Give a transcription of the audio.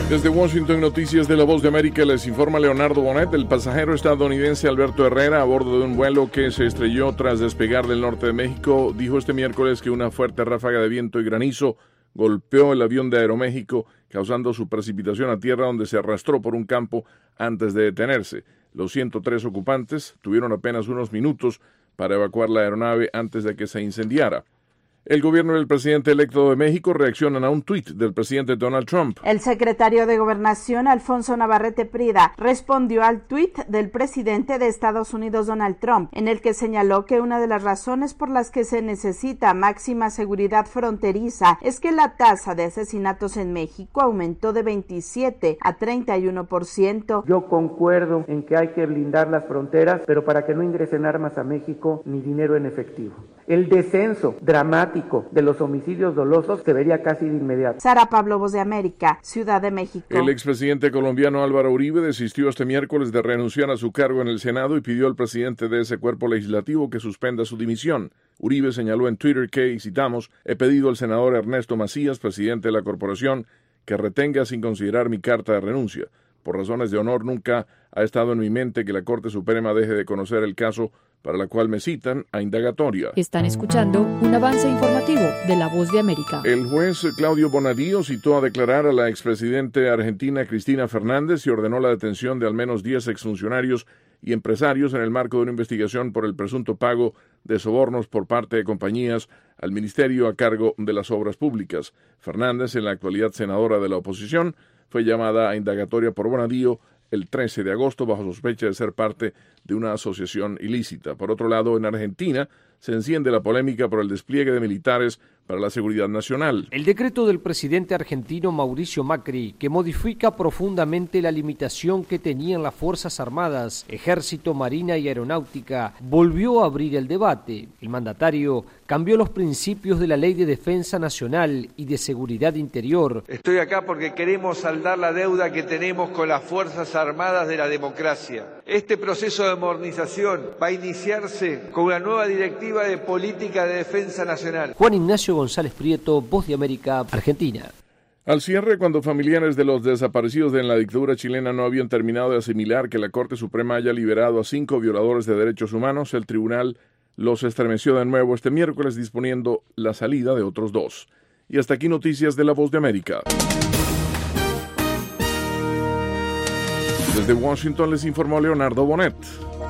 Desde Washington, Noticias de La Voz de América, les informa Leonardo Bonet. El pasajero estadounidense Alberto Herrera, a bordo de un vuelo que se estrelló tras despegar del norte de México, dijo este miércoles que una fuerte ráfaga de viento y granizo golpeó el avión de Aeroméxico, causando su precipitación a tierra, donde se arrastró por un campo antes de detenerse. Los 103 ocupantes tuvieron apenas unos minutos para evacuar la aeronave antes de que se incendiara. El gobierno del presidente electo de México reaccionan a un tuit del presidente Donald Trump. El secretario de Gobernación, Alfonso Navarrete Prida, respondió al tuit del presidente de Estados Unidos, Donald Trump, en el que señaló que una de las razones por las que se necesita máxima seguridad fronteriza es que la tasa de asesinatos en México aumentó de 27 a 31%. Yo concuerdo en que hay que blindar las fronteras, pero para que no ingresen armas a México ni dinero en efectivo. El descenso dramático de los homicidios dolosos se vería casi de inmediato. Sara Pablo, Voz de América, Ciudad de México. El expresidente colombiano Álvaro Uribe desistió este miércoles de renunciar a su cargo en el Senado y pidió al presidente de ese cuerpo legislativo que suspenda su dimisión. Uribe señaló en Twitter que, y citamos, he pedido al senador Ernesto Macías, presidente de la corporación, que retenga sin considerar mi carta de renuncia. Por razones de honor, nunca ha estado en mi mente que la Corte Suprema deje de conocer el caso para la cual me citan a indagatoria. Están escuchando un avance informativo de La Voz de América. El juez Claudio Bonadío citó a declarar a la expresidente argentina Cristina Fernández y ordenó la detención de al menos 10 exfuncionarios y empresarios en el marco de una investigación por el presunto pago de sobornos por parte de compañías al ministerio a cargo de las obras públicas. Fernández, en la actualidad senadora de la oposición, fue llamada a indagatoria por Bonadío el 13 de agosto bajo sospecha de ser parte de una asociación ilícita. Por otro lado, en Argentina se enciende la polémica por el despliegue de militares para la seguridad nacional. El decreto del presidente argentino Mauricio Macri, que modifica profundamente la limitación que tenían las Fuerzas Armadas, Ejército, Marina y Aeronáutica, volvió a abrir el debate. El mandatario cambió los principios de la Ley de Defensa Nacional y de Seguridad Interior. Estoy acá porque queremos saldar la deuda que tenemos con las Fuerzas Armadas de la democracia. Este proceso de modernización va a iniciarse con una nueva directiva de política de defensa nacional. Juan Ignacio González Prieto, Voz de América, Argentina. Al cierre, cuando familiares de los desaparecidos en la dictadura chilena no habían terminado de asimilar que la Corte Suprema haya liberado a 5 violadores de derechos humanos, el tribunal los estremeció de nuevo este miércoles, disponiendo la salida de otros 2. Y hasta aquí noticias de La Voz de América. Desde Washington les informó Leonardo Bonet.